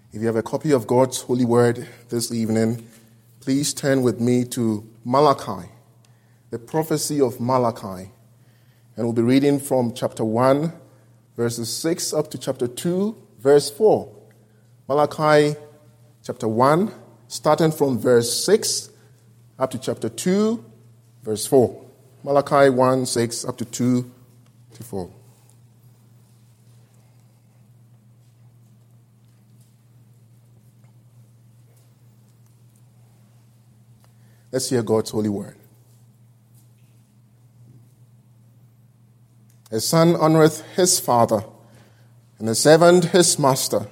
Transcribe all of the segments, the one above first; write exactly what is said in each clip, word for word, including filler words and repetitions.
If you have a copy of God's holy word this evening, please turn with me to Malachi, the prophecy of Malachi. And we'll be reading from chapter one, verses six up to chapter two, verse four. Malachi chapter one, starting from verse six up to chapter two, verse four. Malachi one, six up to two to four. Let's hear God's holy word. A son honoreth his father, and a servant his master.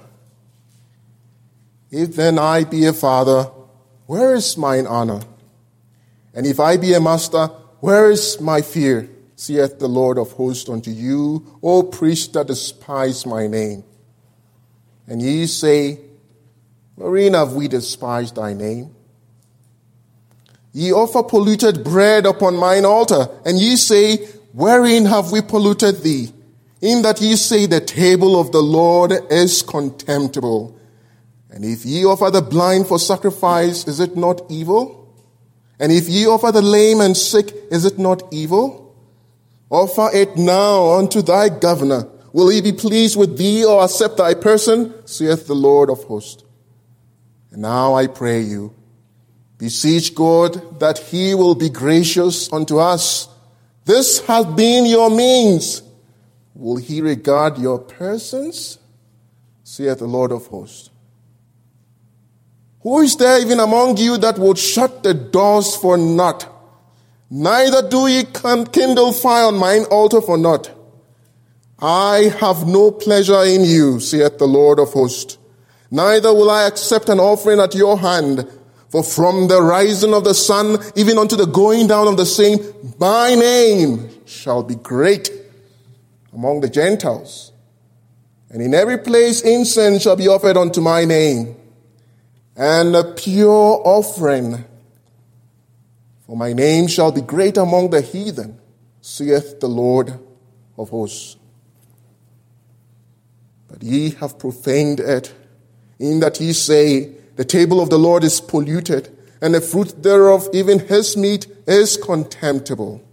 If then I be a father, where is mine honor? And if I be a master, where is my fear? Saith the Lord of hosts unto you, O priests that despise my name. And ye say, wherein have we despised thy name? Ye offer polluted bread upon mine altar, and ye say, wherein have we polluted thee? In that ye say, the table of the Lord is contemptible. And if ye offer the blind for sacrifice, is it not evil? And if ye offer the lame and sick, is it not evil? Offer it now unto thy governor. Will he be pleased with thee or accept thy person? Saith the Lord of hosts. And now I pray you, beseech God that he will be gracious unto us. This hath been your means. Will he regard your persons? Saith the Lord of hosts. Who is there even among you that would shut the doors for naught? Neither do ye kindle fire on mine altar for naught. I have no pleasure in you, saith the Lord of hosts. Neither will I accept an offering at your hand. For from the rising of the sun, even unto the going down of the same, my name shall be great among the Gentiles. And in every place incense shall be offered unto my name, and a pure offering. For my name shall be great among the heathen, saith the Lord of hosts. But ye have profaned it, in that ye say, the table of the Lord is polluted, and the fruit thereof, even his meat, is contemptible.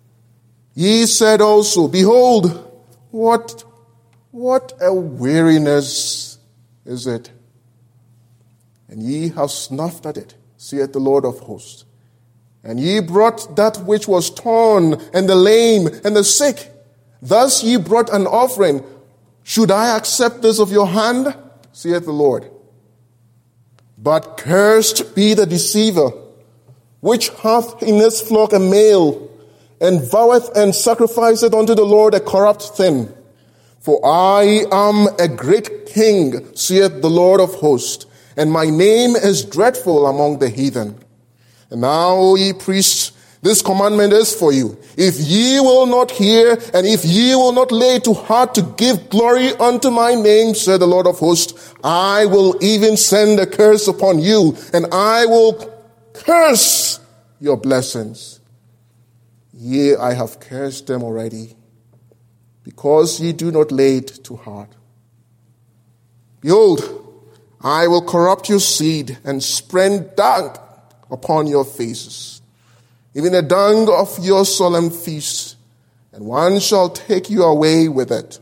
Ye said also, behold, what, what a weariness is it. And ye have snuffed at it, saith the Lord of hosts. And ye brought that which was torn, and the lame, and the sick. Thus ye brought an offering. Should I accept this of your hand? Saith the Lord. But cursed be the deceiver, which hath in his flock a male, and voweth and sacrificeth unto the Lord a corrupt thing. For I am a great king, saith the Lord of hosts, and my name is dreadful among the heathen. And now, O ye priests, this commandment is for you. If ye will not hear, and if ye will not lay to heart to give glory unto my name, said the Lord of hosts, I will even send a curse upon you, and I will curse your blessings. Yea, I have cursed them already, because ye do not lay it to heart. Behold, I will corrupt your seed, and spread dung upon your faces, even the dung of your solemn feast, and one shall take you away with it.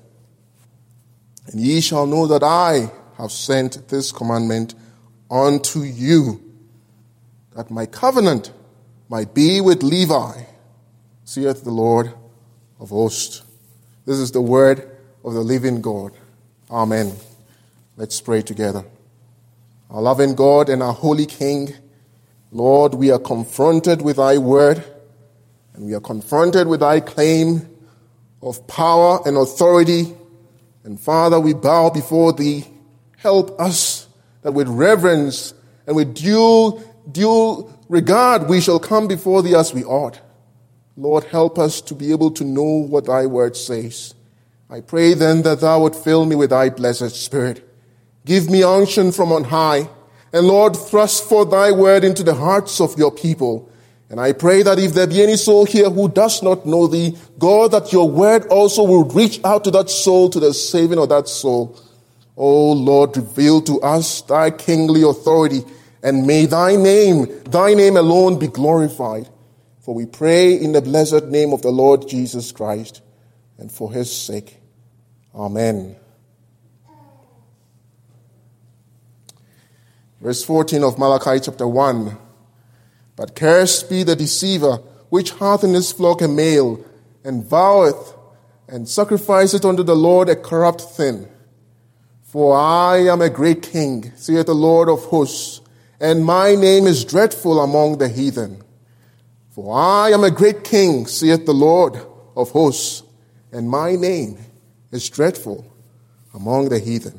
And ye shall know that I have sent this commandment unto you, that my covenant might be with Levi, saith the Lord of hosts. This is the word of the living God. Amen. Let's pray together. Our loving God and our holy King, Lord, we are confronted with thy word, and we are confronted with thy claim of power and authority. And Father, we bow before thee. Help us that with reverence and with due, due regard we shall come before thee as we ought. Lord, help us to be able to know what thy word says. I pray then that thou would fill me with thy blessed Spirit. Give me unction from on high. And Lord, thrust forth thy word into the hearts of your people. And I pray that if there be any soul here who does not know thee, God, that your word also will reach out to that soul, to the saving of that soul. O Lord, reveal to us thy kingly authority, and may thy name, thy name alone be glorified. For we pray in the blessed name of the Lord Jesus Christ, and for his sake. Amen. Verse fourteen of Malachi chapter one. But cursed be the deceiver, which hath in his flock a male, and voweth, and sacrificeth unto the Lord a corrupt thing. For I am a great king, saith the Lord of hosts, and my name is dreadful among the heathen. For I am a great king, saith the Lord of hosts, and my name is dreadful among the heathen.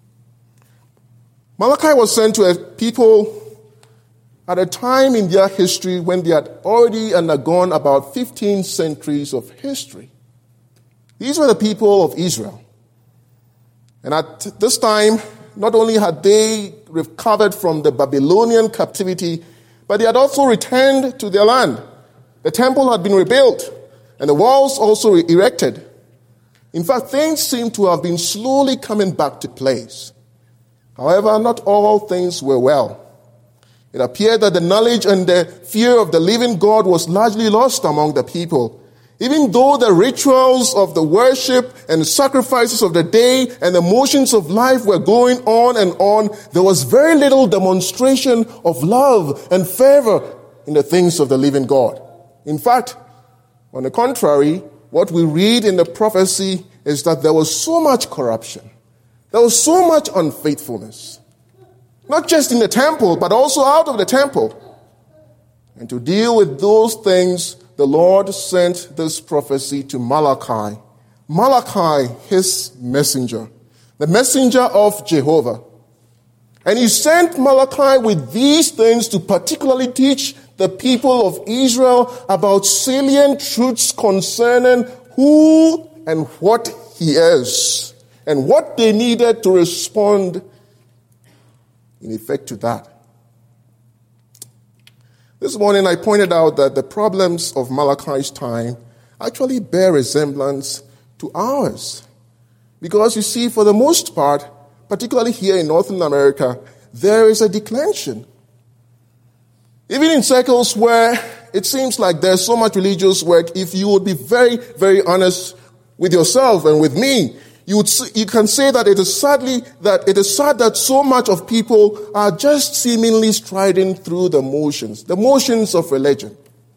Malachi was sent to a people at a time in their history when they had already undergone about fifteen centuries of history. These were the people of Israel. And at this time, not only had they recovered from the Babylonian captivity, but they had also returned to their land. The temple had been rebuilt, and the walls also erected. In fact, things seem to have been slowly coming back to place. However, not all things were well. It appeared that the knowledge and the fear of the living God was largely lost among the people. Even though the rituals of the worship and sacrifices of the day and the motions of life were going on and on, there was very little demonstration of love and fervor in the things of the living God. In fact, on the contrary, what we read in the prophecy is that there was so much corruption. There was so much unfaithfulness. Not just in the temple, but also out of the temple. And to deal with those things, the Lord sent this prophecy to Malachi. Malachi, his messenger, the messenger of Jehovah. And he sent Malachi with these things to particularly teach the people of Israel about salient truths concerning who and what he is, and what they needed to respond in effect to that. This morning I pointed out that the problems of Malachi's time actually bear resemblance to ours. Because you see, for the most part, particularly here in Northern America, there is a declension. Even in circles where it seems like there's so much religious work, if you would be very, very honest with yourself and with me, you would you can say that it is sadly that it is sad that so much of people are just seemingly striding through the motions, the motions of religion.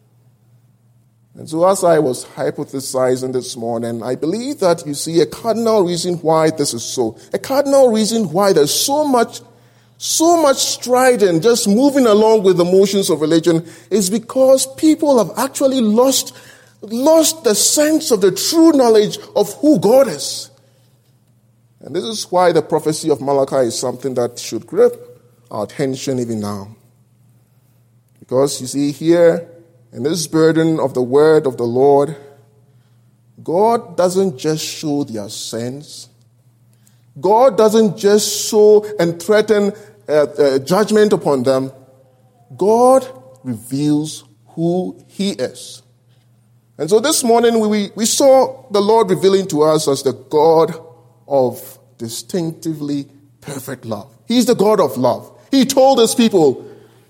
And so as I was hypothesizing this morning, I believe that you see a cardinal reason why this is so. A cardinal reason why there's so much, so much striding, just moving along with the motions of religion, is because people have actually lost, lost the sense of the true knowledge of who God is. And this is why the prophecy of Malachi is something that should grip our attention even now. Because you see here, in this burden of the word of the Lord, God doesn't just show their sins. God doesn't just show and threaten uh, uh, judgment upon them. God reveals who he is. And so this morning we, we saw the Lord revealing to us as the God of distinctively perfect love. He's the God of love. He told his people,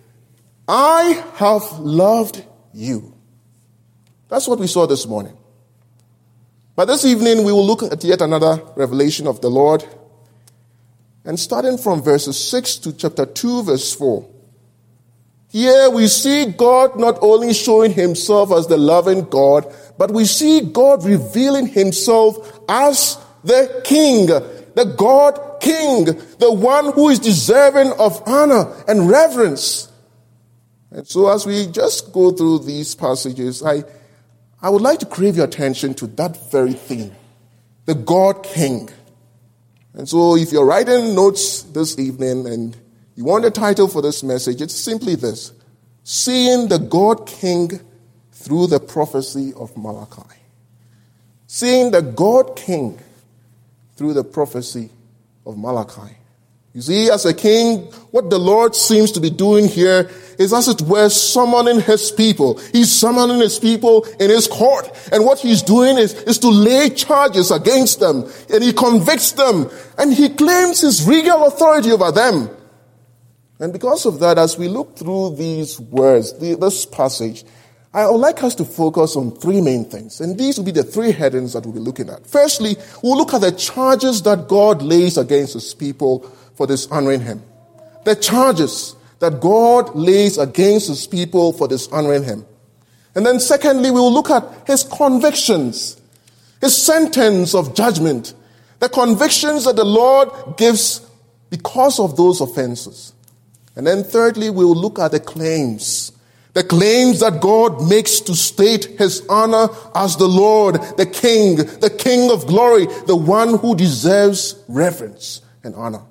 I have loved you. That's what we saw this morning. But this evening we will look at yet another revelation of the Lord. And starting from verses six to chapter two, verse four. Here we see God not only showing himself as the loving God, but we see God revealing himself as the King, the God King, the one who is deserving of honor and reverence. And so as we just go through these passages, I, I would like to crave your attention to that very theme, the God King. And so if you're writing notes this evening and you want a title for this message, it's simply this: Seeing the God King through the prophecy of Malachi. Seeing the God King through the prophecy of Malachi. You see, as a king, what the Lord seems to be doing here is as it were summoning his people. He's summoning his people in his court. And what he's doing is, is to lay charges against them. And he convicts them. And he claims his regal authority over them. And because of that, as we look through these words, the, this passage, I would like us to focus on three main things. And these will be the three headings that we'll be looking at. Firstly, we'll look at the charges that God lays against his people for dishonoring him. The charges that God lays against his people for dishonoring him. And then secondly, we will look at his convictions, his sentence of judgment, the convictions that the Lord gives because of those offenses. And then thirdly, we will look at the claims. The claims that God makes to state his honor as the Lord, the King, the King of glory, the one who deserves reverence and honor.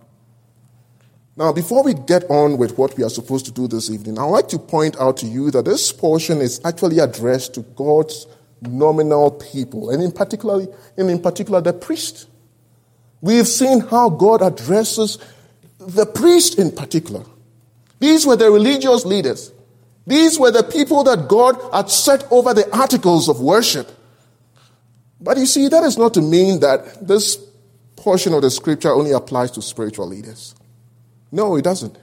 Now, before we get on with what we are supposed to do this evening, I would like to point out to you that this portion is actually addressed to God's nominal people, and in particular, and in particular the priest. We've seen how God addresses the priest in particular. These were the religious leaders. These were the people that God had set over the articles of worship. But you see, that is not to mean that this portion of the scripture only applies to spiritual leaders. No, it doesn't.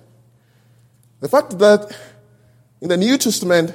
The fact that in the New Testament,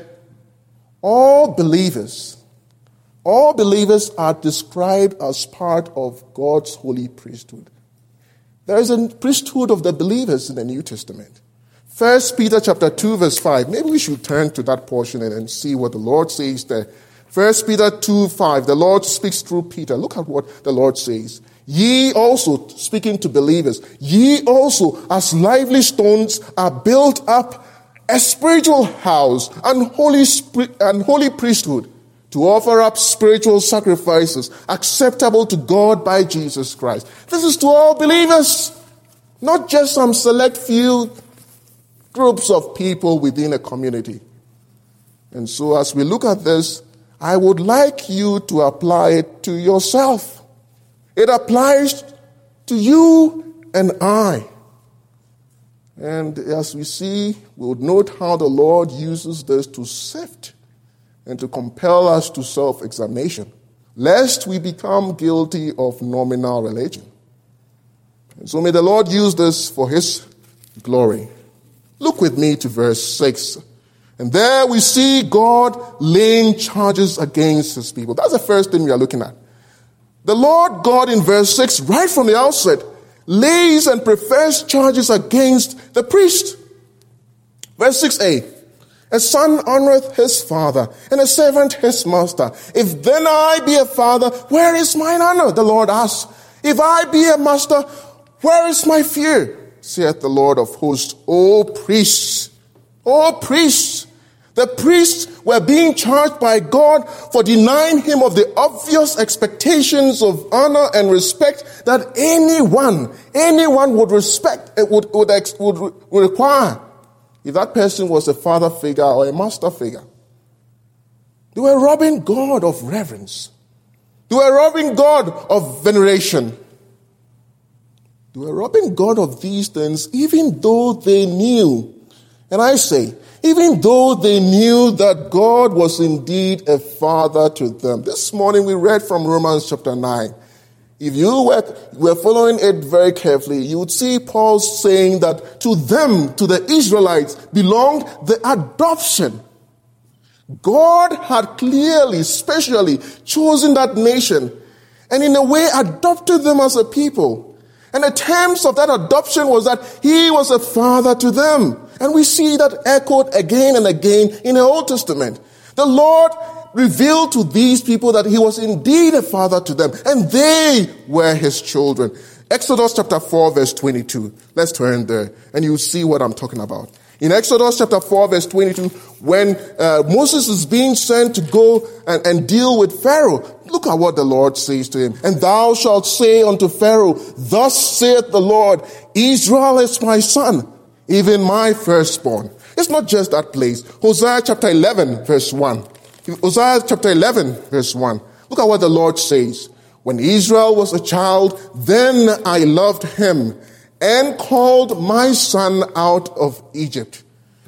all believers, all believers are described as part of God's holy priesthood. There is a priesthood of the believers in the New Testament. First Peter chapter two verse five. Maybe we should turn to that portion and, and see what the Lord says there. First Peter two five. The Lord speaks through Peter. Look at what the Lord says. Ye also, speaking to believers, ye also as lively stones are built up a spiritual house and holy, and holy priesthood to offer up spiritual sacrifices acceptable to God by Jesus Christ. This is to all believers, not just some select few groups of people within a community. And so as we look at this, I would like you to apply it to yourself. It applies to you and I. And as we see, we would note how the Lord uses this to sift and to compel us to self-examination, lest we become guilty of nominal religion. And so may the Lord use this for his glory. Look with me to verse six. And there we see God laying charges against his people. That's the first thing we are looking at. The Lord God in verse six, right from the outset, lays and prefers charges against the priest. Verse six a. A son honoreth his father, and a servant his master. If then I be a father, where is mine honor? The Lord asks. If I be a master, where is my fear? Saith the Lord of hosts. O priests, O priests, the priests were being charged by God for denying him of the obvious expectations of honor and respect that anyone, anyone would respect, would, would, would, would require if that person was a father figure or a master figure. They were robbing God of reverence. They were robbing God of veneration. They were robbing God of these things even though they knew, and I say, even though they knew that God was indeed a father to them. This morning we read from Romans chapter nine. If you were, were following it very carefully, you would see Paul saying that to them, to the Israelites, belonged the adoption. God had clearly, specially chosen that nation and in a way adopted them as a people. And the terms of that adoption was that he was a father to them. And we see that echoed again and again in the Old Testament. The Lord revealed to these people that he was indeed a father to them, and they were his children. Exodus chapter four verse twenty-two. Let's turn there, and you'll see what I'm talking about. In Exodus chapter four verse twenty-two, when uh, Moses is being sent to go and, and deal with Pharaoh, look at what the Lord says to him. And thou shalt say unto Pharaoh, thus saith the Lord, Israel is my son, even my firstborn. It's not just that place. Hosea chapter eleven verse one. Hosea chapter eleven verse one. Look at what the Lord says. When Israel was a child, then I loved him and called my son out of Egypt.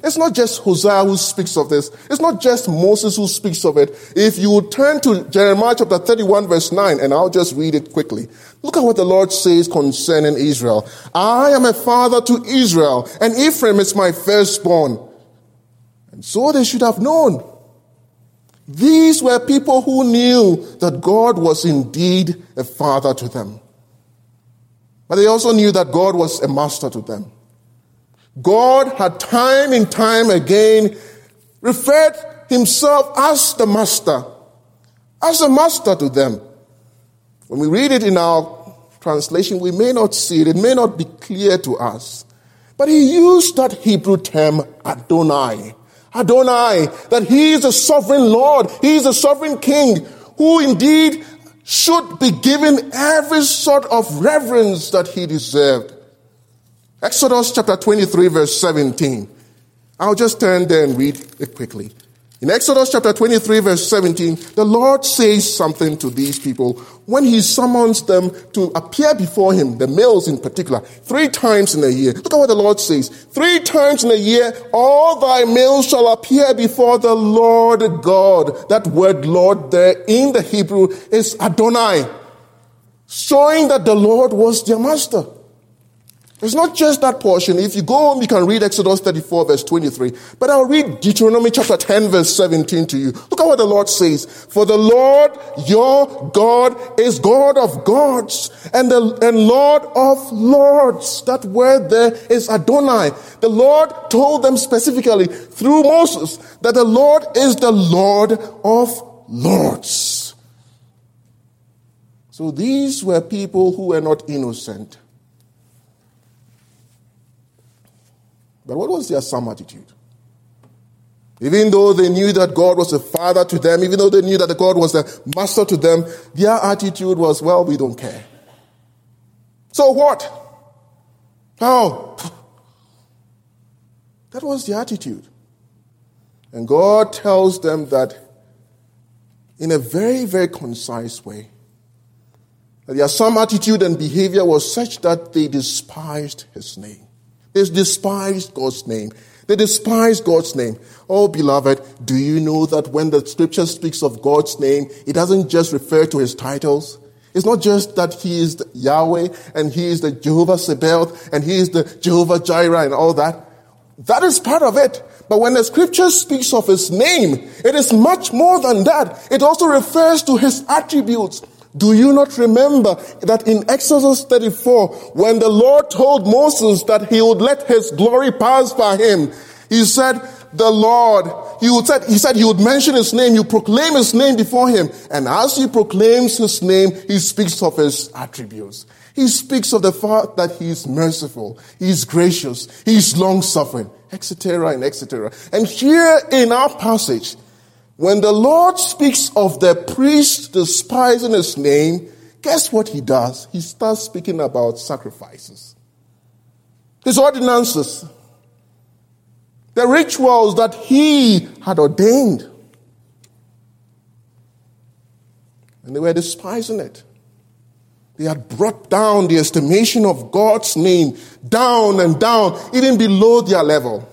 It's not just Hosea who speaks of this. It's not just Moses who speaks of it. If you would turn to Jeremiah chapter thirty-one verse nine, and I'll just read it quickly. Look at what the Lord says concerning Israel. I am a father to Israel, and Ephraim is my firstborn. And so they should have known. These were people who knew that God was indeed a father to them. But they also knew that God was a master to them. God had time and time again referred himself as the master, as a master to them. When we read it in our translation, we may not see it. It may not be clear to us. But he used that Hebrew term Adonai. Adonai, that he is a sovereign Lord. He is a sovereign king who indeed should be given every sort of reverence that he deserved. Exodus chapter twenty-three verse seventeen. I'll just turn there and read it quickly. In Exodus chapter twenty-three verse seventeen, the Lord says something to these people when he summons them to appear before him, the males in particular, three times in a year. Look at what the Lord says. Three times in a year, all thy males shall appear before the Lord God. That word Lord there in the Hebrew is Adonai, showing that the Lord was their master. It's not just that portion. If you go home, you can read Exodus thirty-four verse twenty-three. But I'll read Deuteronomy chapter ten verse seventeen to you. Look at what the Lord says. For the Lord your God is God of gods and the and Lord of lords. That word there is Adonai. The Lord told them specifically through Moses that the Lord is the Lord of lords. So these were people who were not innocent. But what was their some attitude? Even though they knew that God was a father to them, even though they knew that God was a master to them, their attitude was, well, we don't care. So what? Oh, that was the attitude. And God tells them that in a very, very concise way, that their some attitude and behavior was such that they despised his name. They despised God's name. They despised God's name. Oh, beloved, do you know that when the scripture speaks of God's name, it doesn't just refer to his titles. It's not just that he is the Yahweh and he is the Jehovah Sabaoth and he is the Jehovah Jireh and all that. That is part of it. But when the scripture speaks of his name, it is much more than that. It also refers to his attributes. Do you not remember that in Exodus thirty-four, when the Lord told Moses that he would let his glory pass by him, he said, the Lord, he would said, he said he would mention his name, you proclaim his name before him. And as he proclaims his name, he speaks of his attributes. He speaks of the fact that he is merciful, he is gracious, he is long-suffering, et cetera and et cetera. And here in our passage, when the Lord speaks of the priest despising his name, guess what he does? He starts speaking about sacrifices. His ordinances. The rituals that he had ordained. And they were despising it. They had brought down the estimation of God's name down and down, even below their level.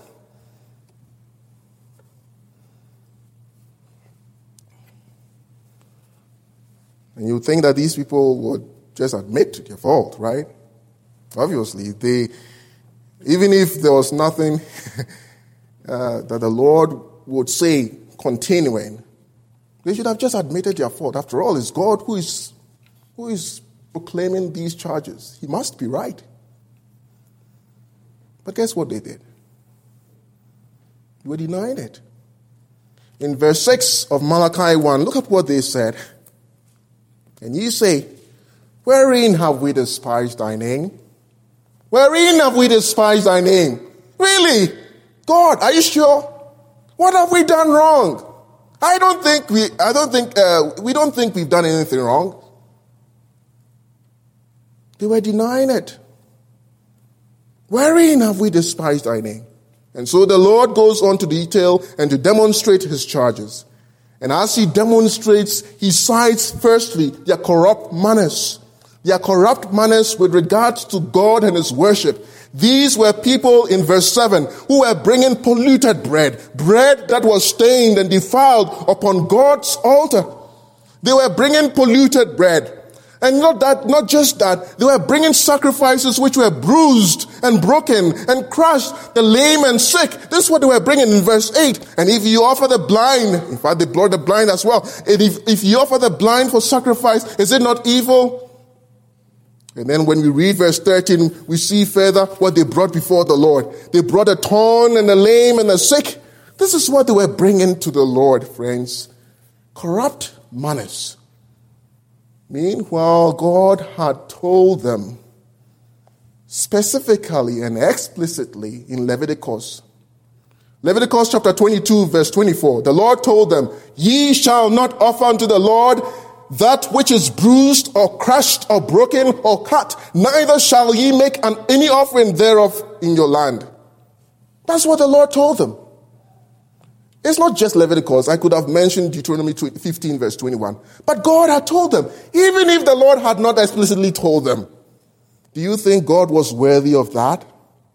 And you think that these people would just admit their fault, right? Obviously, they, even if there was nothing uh, that the Lord would say continuing, they should have just admitted their fault. After all, it's God who is who is proclaiming these charges. He must be right. But guess what they did? They were denying it. In verse six of Malachi one, look at what they said. And ye say, wherein have we despised thy name? Wherein have we despised thy name? Really? God, are you sure? What have we done wrong? I don't think we, I don't think, uh, we don't think we've done anything wrong. They were denying it. Wherein have we despised thy name? And so the Lord goes on to detail and to demonstrate his charges. And as he demonstrates, he cites firstly their corrupt manners. Their corrupt manners with regards to God and his worship. These were people in verse seven who were bringing polluted bread, bread that was stained and defiled upon God's altar. They were bringing polluted bread. And not that, not just that, they were bringing sacrifices which were bruised and broken and crushed, the lame and sick. This is what they were bringing in verse eight. And if you offer the blind, in fact, they brought the blind as well. And if, if you offer the blind for sacrifice, is it not evil? And then when we read verse thirteen, we see further what they brought before the Lord. They brought a torn and a lame and a sick. This is what they were bringing to the Lord, friends. Corrupt manners. Meanwhile, God had told them specifically and explicitly in Leviticus. Leviticus chapter twenty-two, verse twenty-four. The Lord told them, ye shall not offer unto the Lord that which is bruised or crushed or broken or cut, neither shall ye make an, any offering thereof in your land. That's what the Lord told them. It's not just Leviticus. I could have mentioned Deuteronomy fifteen, verse twenty-one. But God had told them, even if the Lord had not explicitly told them. Do you think God was worthy of that?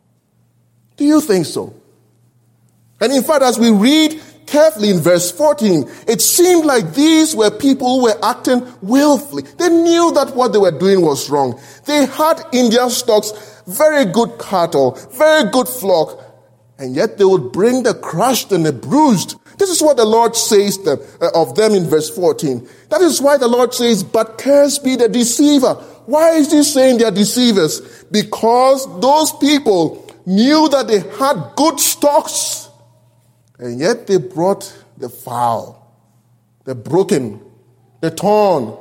Do you think so? And in fact, as we read carefully in verse fourteen, it seemed like these were people who were acting willfully. They knew that what they were doing was wrong. They had in their stocks very good cattle, very good flock, and yet they would bring the crushed and the bruised. This is what the Lord says them, uh, of them in verse fourteen. That is why the Lord says, but cursed be the deceiver. Why is he saying they are deceivers? Because those people knew that they had good stocks, and yet they brought the foul, the broken, the torn.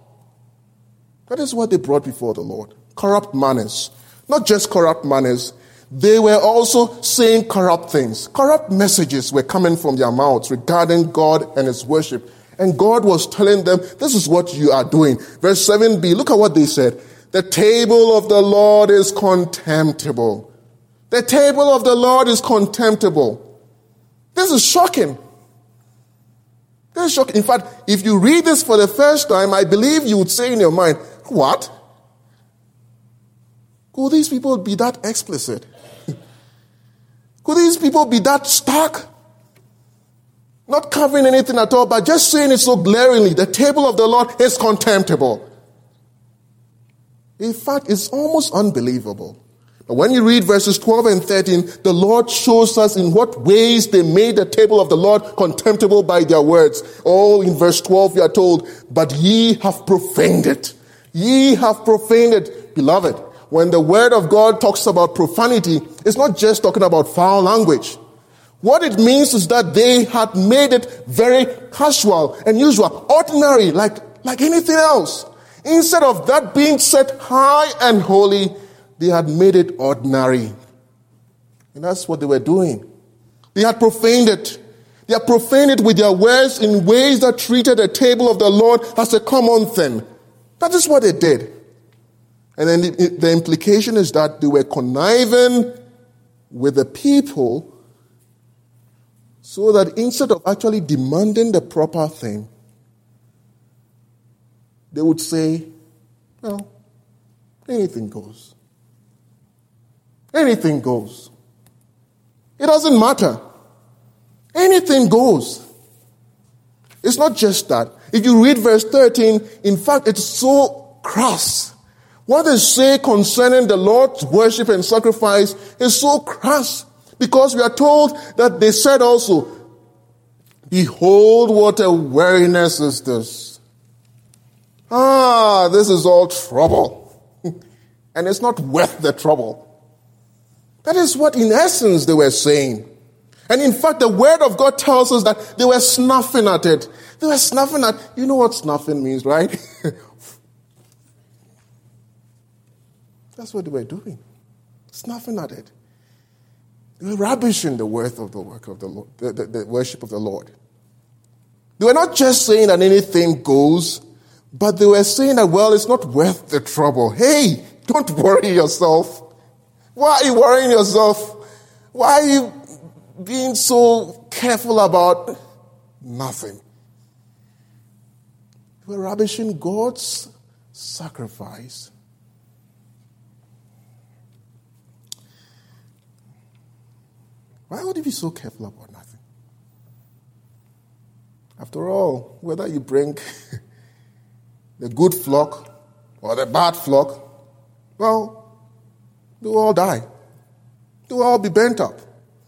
That is what they brought before the Lord. Corrupt manners. Not just corrupt manners. They were also saying corrupt things. Corrupt messages were coming from their mouths regarding God and his worship. And God was telling them, this is what you are doing. Verse seven b, look at what they said. The table of the Lord is contemptible. The table of the Lord is contemptible. This is shocking. This is shocking. In fact, if you read this for the first time, I believe you would say in your mind, what? Could these people be that explicit? Could these people be that stark? Not covering anything at all, but just saying it so glaringly. The table of the Lord is contemptible. In fact, it's almost unbelievable. But when you read verses twelve and thirteen, the Lord shows us in what ways they made the table of the Lord contemptible by their words. Oh, in verse twelve we are told, but ye have profaned it. Ye have profaned it. Beloved, when the word of God talks about profanity, it's not just talking about foul language. What it means is that they had made it very casual and usual, ordinary, like, like anything else. Instead of that being set high and holy, they had made it ordinary. And that's what they were doing. They had profaned it. They had profaned it with their words in ways that treated the table of the Lord as a common thing. That is what they did. And then the, the implication is that they were conniving with the people so that instead of actually demanding the proper thing, they would say, well, anything goes. Anything goes. It doesn't matter. Anything goes. It's not just that. If you read verse thirteen, in fact, it's so crass. What they say concerning the Lord's worship and sacrifice is so crass. Because we are told that they said also, behold, what a weariness is this. Ah, this is all trouble. And it's not worth the trouble. That is what in essence they were saying. And in fact, the word of God tells us that they were snuffing at it. They were snuffing at, you know what snuffing means, right? That's what they were doing. Snuffing at it. They were ravishing the worth of the work of the Lord, the, the, the worship of the Lord. They were not just saying that anything goes, but they were saying that, well, it's not worth the trouble. Hey, don't worry yourself. Why are you worrying yourself? Why are you being so careful about nothing? They were ravishing God's sacrifice. Why would you be so careful about nothing? After all, whether you bring the good flock or the bad flock, well, they will all die. They will all be burnt up.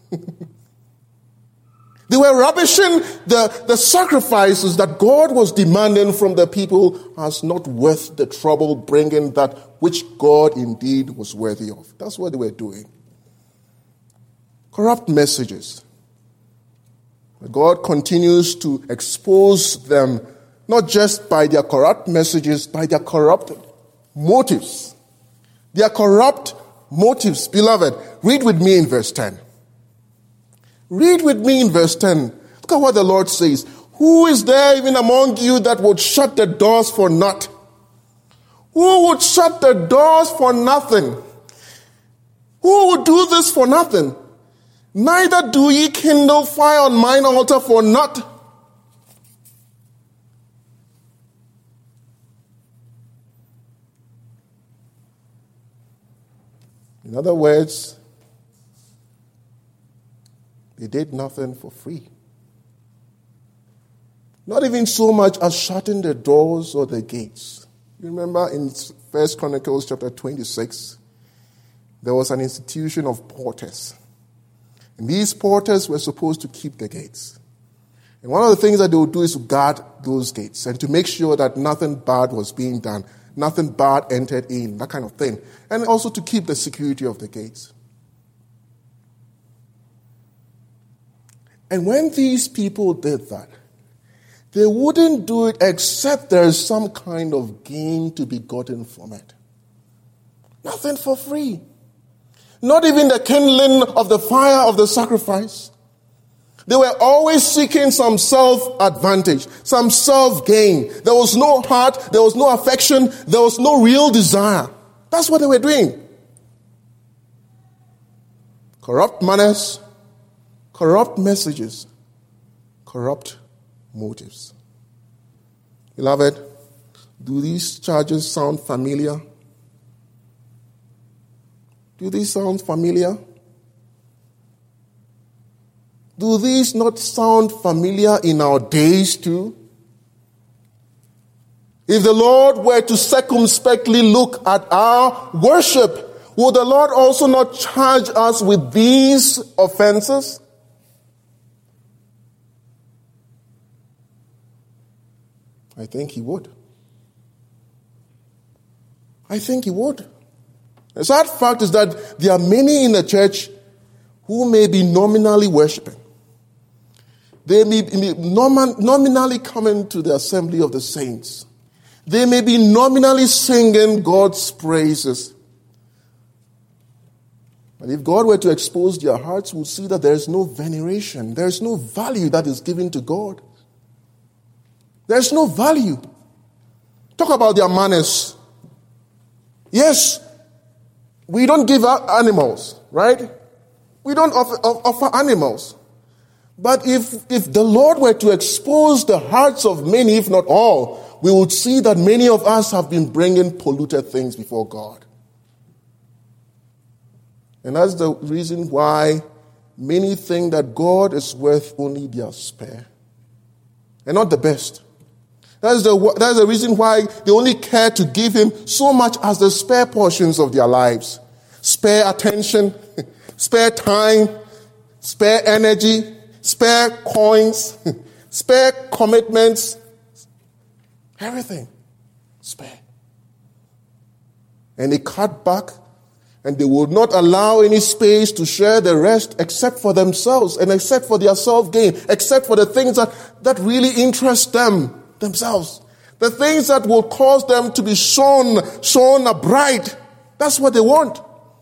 They were rubbishing the, the sacrifices that God was demanding from the people as not worth the trouble bringing that which God indeed was worthy of. That's what they were doing. Corrupt messages. God continues to expose them, not just by their corrupt messages, by their corrupt motives. Their corrupt motives, beloved. Read with me in verse ten. Read with me in verse ten. Look at what the Lord says. Who is there even among you that would shut the doors for naught? Who would shut the doors for nothing? Who would do this for nothing? Neither do ye kindle fire on mine altar for naught. In other words, they did nothing for free. Not even so much as shutting the doors or the gates. You remember in First Chronicles chapter twenty-six, there was an institution of porters. And these porters were supposed to keep the gates. And one of the things that they would do is to guard those gates and to make sure that nothing bad was being done, nothing bad entered in, that kind of thing. And also to keep the security of the gates. And when these people did that, they wouldn't do it except there is some kind of gain to be gotten from it. Nothing for free. Not even the kindling of the fire of the sacrifice. They were always seeking some self-advantage, some self-gain. There was no heart, there was no affection, there was no real desire. That's what they were doing. Corrupt manners, corrupt messages, corrupt motives. Beloved, do these charges sound familiar? Do these sound familiar? Do these not sound familiar in our days too? If the Lord were to circumspectly look at our worship, would the Lord also not charge us with these offenses? I think he would. I think he would. The sad fact is that there are many in the church who may be nominally worshiping. They may be nominally coming to the assembly of the saints. They may be nominally singing God's praises. But if God were to expose their hearts, we'll see that there is no veneration. There is no value that is given to God. There's no value. Talk about their manners. Yes, we don't give out animals, right? We don't offer, offer animals. But if, if the Lord were to expose the hearts of many, if not all, we would see that many of us have been bringing polluted things before God. And that's the reason why many think that God is worth only their spare and not the best. That's the, that's the reason why they only care to give him so much as the spare portions of their lives. Spare attention, spare time, spare energy, spare coins, spare commitments, everything. Spare. And they cut back and they would not allow any space to share the rest except for themselves and except for their self-gain, except for the things that, that really interest them. Themselves. The things that will cause them to be shone, shone bright. That's what they want.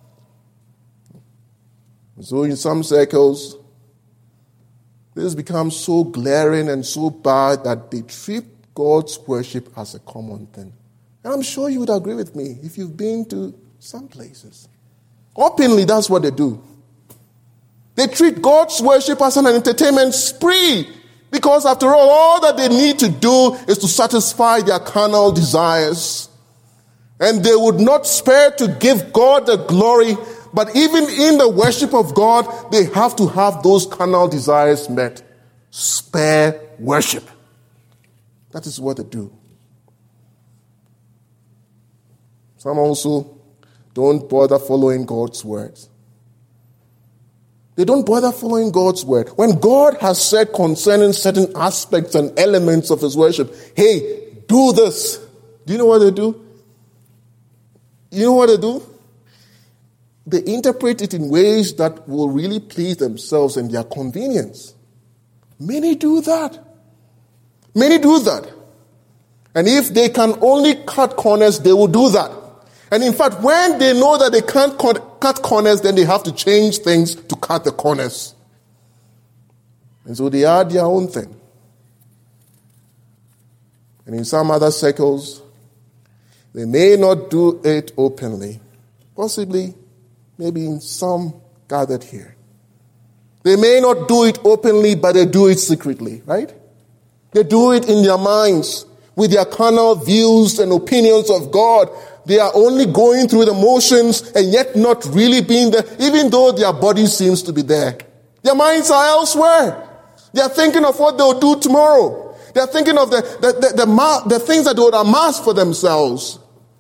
So in some circles, this becomes so glaring and so bad that they treat God's worship as a common thing. And I'm sure you would agree with me if you've been to some places. Openly, that's what they do. They treat God's worship as an entertainment spree. Because after all, all that they need to do is to satisfy their carnal desires. And they would not spare to give God the glory But even in the worship of God, they have to have those carnal desires met. Spare worship. That is what they do. Some also don't bother following God's words. They don't bother following God's word. When God has said concerning certain aspects and elements of his worship, hey, do this. Do you know what they do? You know what they do? They interpret it in ways that will really please themselves and their convenience. Many do that. Many do that. And if they can only cut corners, they will do that. And in fact, when they know that they can't cut corners, then they have to change things to cut the corners. And so they add their own thing. And in some other circles, they may not do it openly. Possibly, maybe in some gathered here. They may not do it openly, but they do it secretly, right? They do it in their minds with their carnal views and opinions of God. They are only going through the motions and yet not really being there, even though their body seems to be there. Their minds are elsewhere. They are thinking of what they'll do tomorrow. They are thinking of the, the, the, the, the, the things that they would amass for themselves.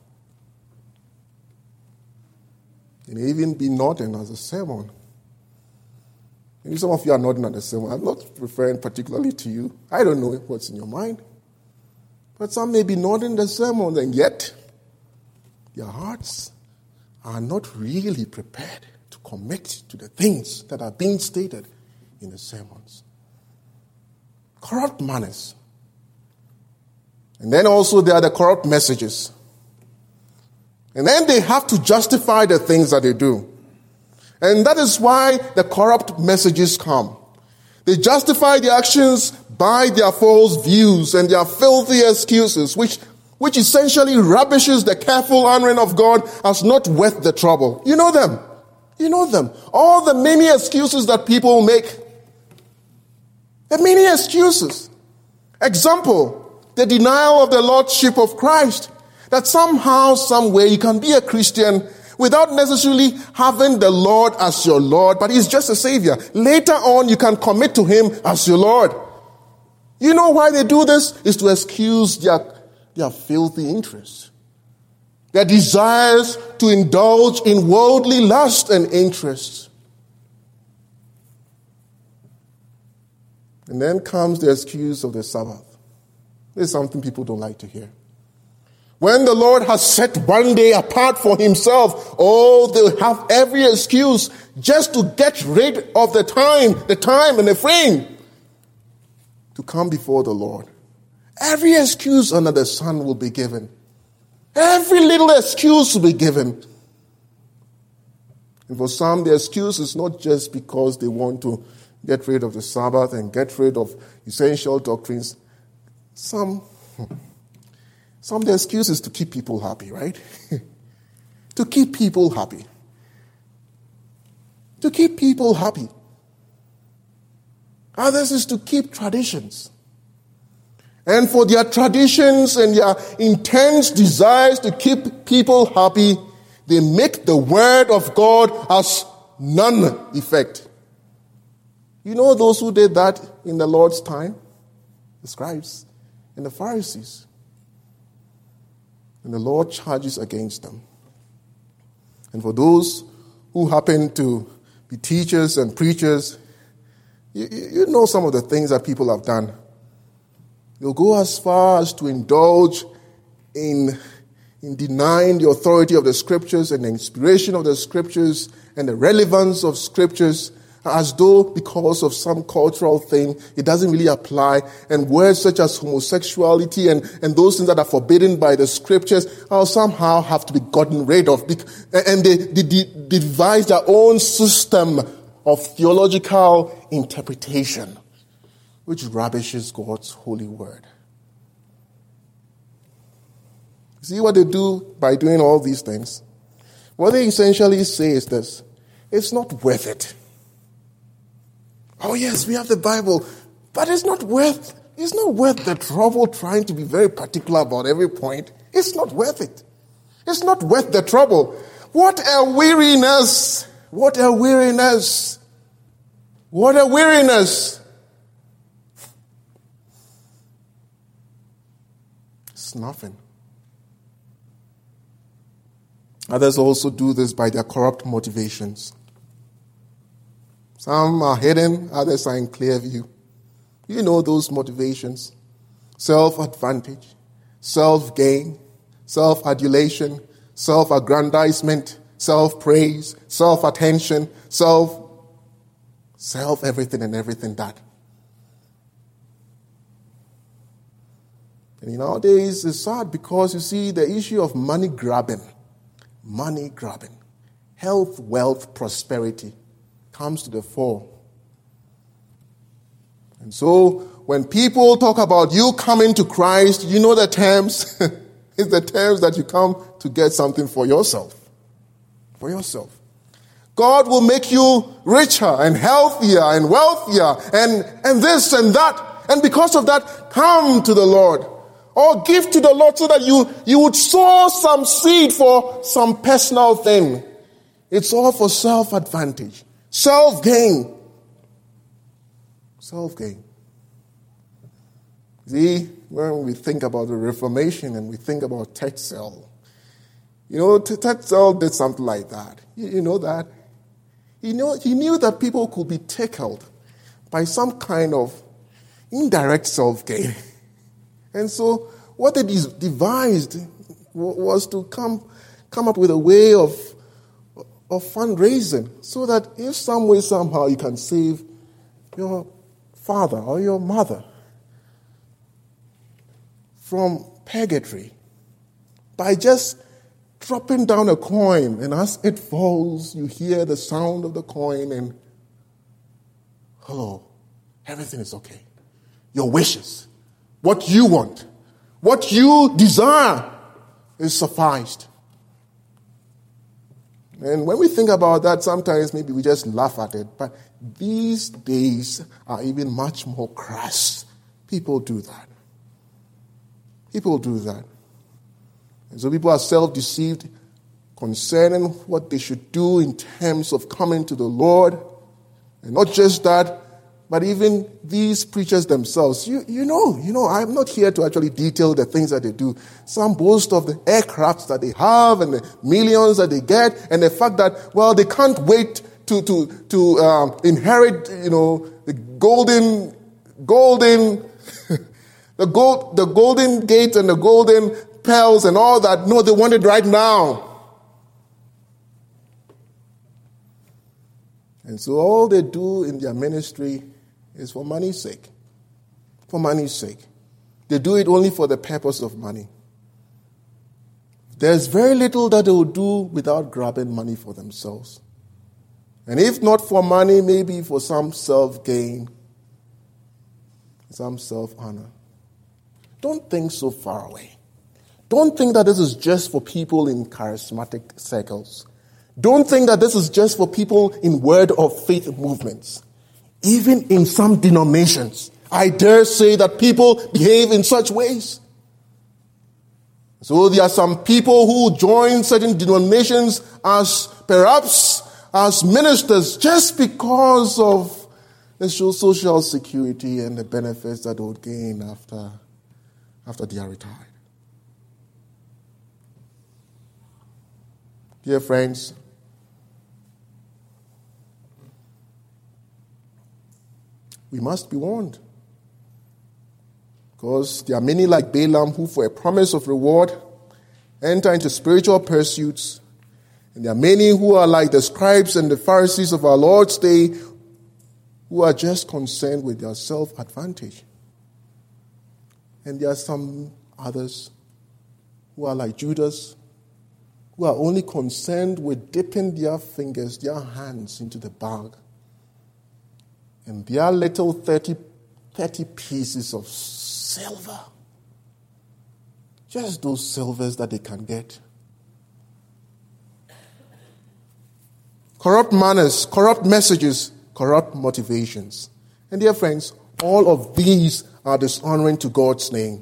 It may even be nodding as a sermon. Maybe some of you are nodding at the sermon. I'm not referring particularly to you. I don't know what's in your mind. But some may be nodding the sermon, and yet their hearts are not really prepared to commit to the things that are being stated in the sermons. Corrupt manners. And then also there are the corrupt messages. And then they have to justify the things that they do. And that is why the corrupt messages come. They justify their actions by their false views and their filthy excuses, which, which essentially rubbishes the careful honoring of God as not worth the trouble. You know them. You know them. All the many excuses that people make. The many excuses. Example, the denial of the Lordship of Christ. That somehow, some way, you can be a Christian without necessarily having the Lord as your Lord, but he's just a Savior. Later on, you can commit to him as your Lord. You know why they do this? Is to excuse their, their filthy interests. Their desires to indulge in worldly lust and interests. And then comes the excuse of the Sabbath. This is something people don't like to hear. When the Lord has set one day apart for himself, oh, they'll have every excuse just to get rid of the time, the time and the frame to come before the Lord. Every excuse under the sun will be given. Every little excuse will be given. And for some, the excuse is not just because they want to get rid of the Sabbath and get rid of essential doctrines. Some... Some of the excuses to keep people happy, right? To keep people happy. To keep people happy. Others is to keep traditions. And for their traditions and their intense desires to keep people happy, they make the word of God as none effect. You know those who did that in the Lord's time? The scribes and the Pharisees. And the Lord charges against them. And for those who happen to be teachers and preachers, you, you know some of the things that people have done. They'll go as far as to indulge in, in denying the authority of the Scriptures and the inspiration of the Scriptures and the relevance of Scriptures, as though because of some cultural thing, it doesn't really apply. And words such as homosexuality and, and those things that are forbidden by the Scriptures are somehow have to be gotten rid of. And they, they, they devise their own system of theological interpretation, which rubbishes God's holy word. See what they do by doing all these things? What they essentially say is this: it's not worth it. Oh yes, we have the Bible, but it's not worth, it's not worth the trouble trying to be very particular about every point. It's not worth it. It's not worth the trouble. What a weariness. What a weariness! What a weariness! It's nothing. Others also do this by their corrupt motivations. Some are hidden, others are in clear view. You know those motivations. Self-advantage, self-gain, self-adulation, self-aggrandizement, self-praise, self-attention, self, self-everything and everything that. And nowadays it's sad because you see the issue of money grabbing, money grabbing, health, wealth, prosperity comes to the fore. And so when people talk about you coming to Christ, you know the terms. It's the terms that you come to get something for yourself. For yourself. God will make you richer and healthier and wealthier and, and this and that. And because of that, come to the Lord. Or give to the Lord so that you, you would sow some seed for some personal thing. It's all for self-advantage. Self-gain. Self-gain. See, when we think about the Reformation and we think about Tetzel, you know, Tetzel did something like that. You, you know that? He knew, he knew that people could be tickled by some kind of indirect self-gain. And so what they devised was to come, come up with a way of, of fundraising so that if some way, somehow you can save your father or your mother from purgatory by just dropping down a coin, and as it falls, you hear the sound of the coin and hello, everything is okay. Your wishes, what you want, what you desire is sufficed. And when we think about that, sometimes maybe we just laugh at it, but these days are even much more crass. People do that. People do that. And so people are self-deceived concerning what they should do in terms of coming to the Lord. And not just that, but even these preachers themselves. You, you know, you know, I'm not here to actually detail the things that they do. Some boast of the aircrafts that they have and the millions that they get and the fact that, well, they can't wait to, to, to um, inherit, you know, the golden, golden, the gold, the golden gate and the golden pearls and all that. No, they want it right now. And so all they do in their ministry is for money's sake. For money's sake. They do it only for the purpose of money. There's very little that they will do without grabbing money for themselves. And if not for money, maybe for some self-gain, some self-honor. Don't think so far away. Don't think that this is just for people in charismatic circles. Don't think that this is just for people in word of faith movements. Even in some denominations, I dare say that people behave in such ways. So there are some people who join certain denominations as perhaps as ministers just because of the social security and the benefits that they would gain after, after they are retired. Dear friends, we must be warned. Because there are many like Balaam who, for a promise of reward, enter into spiritual pursuits. And there are many who are like the scribes and the Pharisees of our Lord's day, who are just concerned with their self-advantage. And there are some others who are like Judas, who are only concerned with dipping their fingers, their hands into the bag. And their little thirty, thirty pieces of silver. Just those silvers that they can get. Corrupt manners, corrupt messages, corrupt motivations. And dear friends, all of these are dishonoring to God's name.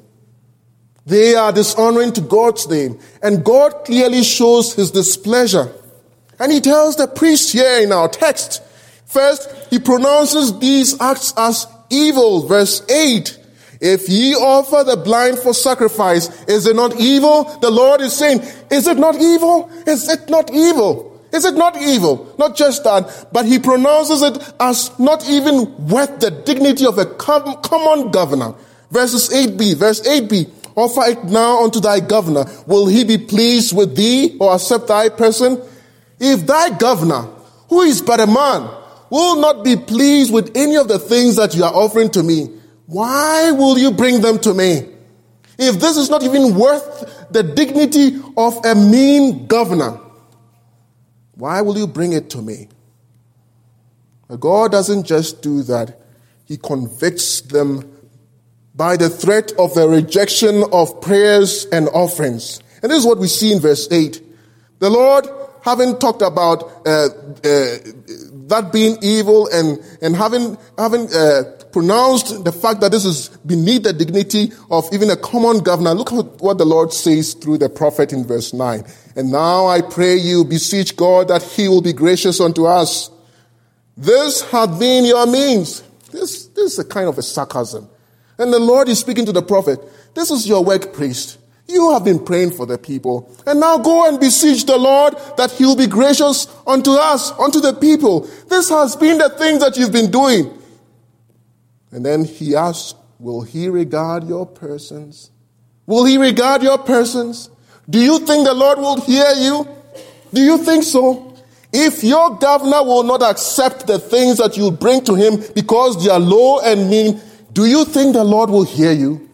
They are dishonoring to God's name. And God clearly shows his displeasure And he tells the priest here in our text, first, he pronounces these acts as evil. Verse eight, if ye offer the blind for sacrifice, is it not evil? The Lord is saying, is it not evil? Is it not evil? Is it not evil? Not just that, but he pronounces it as not even worth the dignity of a com- common governor. Verses eight b, verse eight b, offer it now unto thy governor. Will he be pleased with thee or accept thy person? If thy governor, who is but a man, will not be pleased with any of the things that you are offering to me, why will you bring them to me? If this is not even worth the dignity of a mean governor, why will you bring it to me? But God doesn't just do that. He convicts them by the threat of the rejection of prayers and offerings. And this is what we see in verse eight. The Lord, having talked about uh, uh, that being evil and, and having, having uh, pronounced the fact that this is beneath the dignity of even a common governor, look at what the Lord says through the prophet in verse nine. And now I pray you, beseech God that he will be gracious unto us. This hath been your means. This, this is a kind of a sarcasm. And the Lord is speaking to the prophet. This is your work, priest. You have been praying for the people. And now go and beseech the Lord that he will be gracious unto us, unto the people. This has been the things that you've been doing. And then he asks, will he regard your persons? Will he regard your persons? Do you think the Lord will hear you? Do you think so? If your governor will not accept the things that you bring to him because they are low and mean, do you think the Lord will hear you?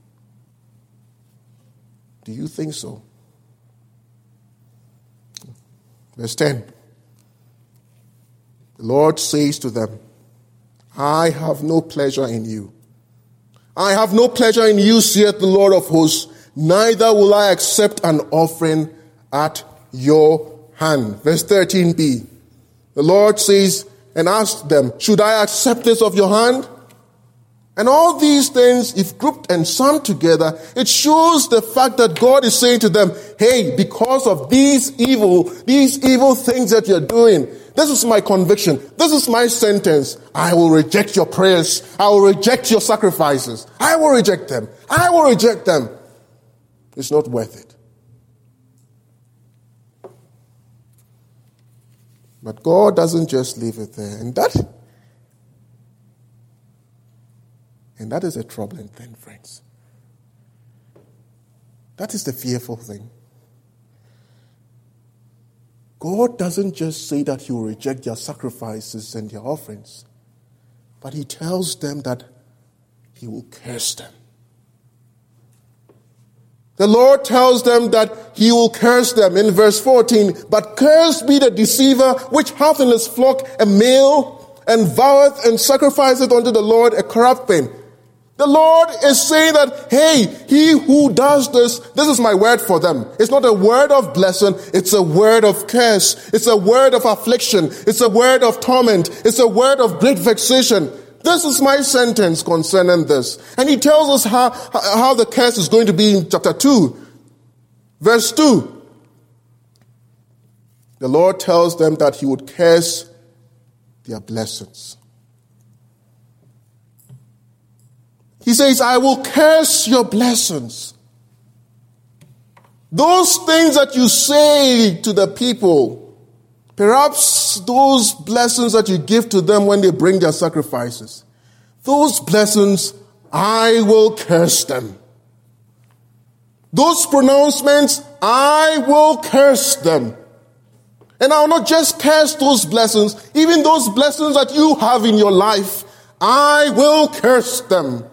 Do you think so? Verse ten. The Lord says to them, I have no pleasure in you. I have no pleasure in you, saith the Lord of hosts. Neither will I accept an offering at your hand. Verse thirteen b. The Lord says and asked them, should I accept this of your hand? And all these things, if grouped and summed together, it shows the fact that God is saying to them, hey, because of these evil, these evil things that you're doing, this is my conviction. This is my sentence. I will reject your prayers. I will reject your sacrifices. I will reject them. I will reject them. It's not worth it. But God doesn't just leave it there. And that, and that is a troubling thing, friends. That is the fearful thing. God doesn't just say that he will reject their sacrifices and their offerings, but he tells them that he will curse them. The Lord tells them that he will curse them in verse fourteen. But cursed be the deceiver which hath in his flock a male, and voweth and sacrificeth unto the Lord a corrupt thing. The Lord is saying that, hey, he who does this, this is my word for them. It's not a word of blessing, it's a word of curse. It's a word of affliction. It's a word of torment. It's a word of great vexation. This is my sentence concerning this. And he tells us how, how the curse is going to be in chapter two. Verse two. The Lord tells them that he would curse their blessings. He says, I will curse your blessings. Those things that you say to the people, perhaps those blessings that you give to them when they bring their sacrifices, those blessings, I will curse them. Those pronouncements, I will curse them. And I will not just curse those blessings, even those blessings that you have in your life, I will curse them.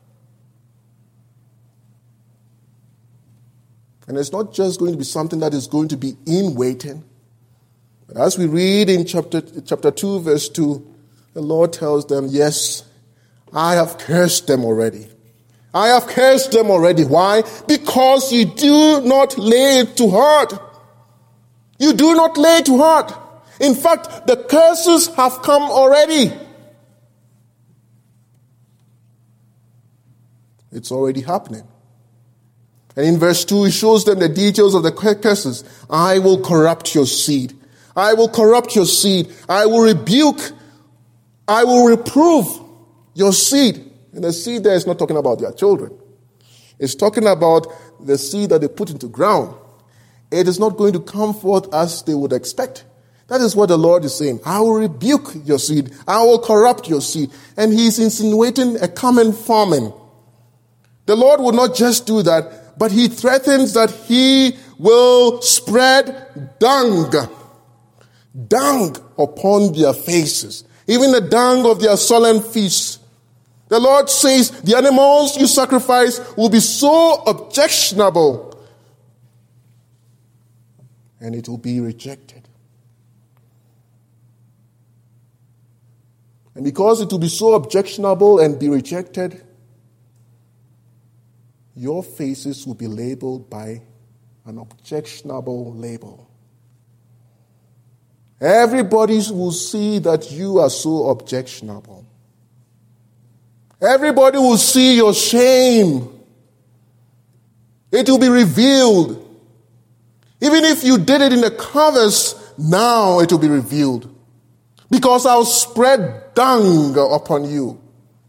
And it's not just going to be something that is going to be in waiting. But as we read in chapter, chapter two, verse two, the Lord tells them, yes, I have cursed them already. I have cursed them already. Why? Because you do not lay it to heart. You do not lay it to heart. In fact, the curses have come already. It's already happening. And in verse two, he shows them the details of the curses. I will corrupt your seed. I will corrupt your seed. I will rebuke. I will reprove your seed. And the seed there is not talking about their children. It's talking about the seed that they put into ground. It is not going to come forth as they would expect. That is what the Lord is saying. I will rebuke your seed. I will corrupt your seed. And he's insinuating a common famine. The Lord will not just do that, but he threatens that he will spread dung. Dung upon their faces. Even the dung of their solemn feasts. The Lord says the animals you sacrifice will be so objectionable. And it will be rejected. And because it will be so objectionable and be rejected, your faces will be labeled by an objectionable label. Everybody will see that you are so objectionable. Everybody will see your shame. It will be revealed. Even if you did it in the covers, now it will be revealed. Because I'll spread dung upon you.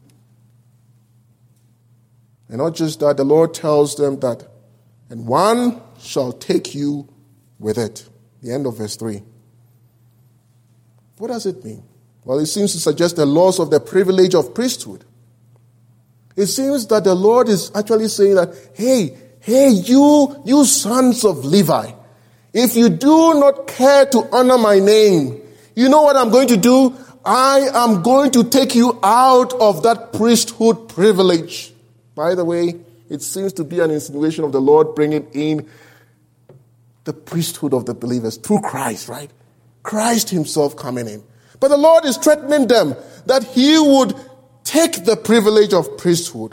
And not just that, the Lord tells them that, and one shall take you with it. The end of verse three. What does it mean? Well, it seems to suggest the loss of the privilege of priesthood. It seems that the Lord is actually saying that, hey, hey, you, you sons of Levi, if you do not care to honor my name, you know what I'm going to do? I am going to take you out of that priesthood privilege. By the way, it seems to be an insinuation of the Lord bringing in the priesthood of the believers through Christ, right? Christ himself coming in. But the Lord is threatening them that he would take the privilege of priesthood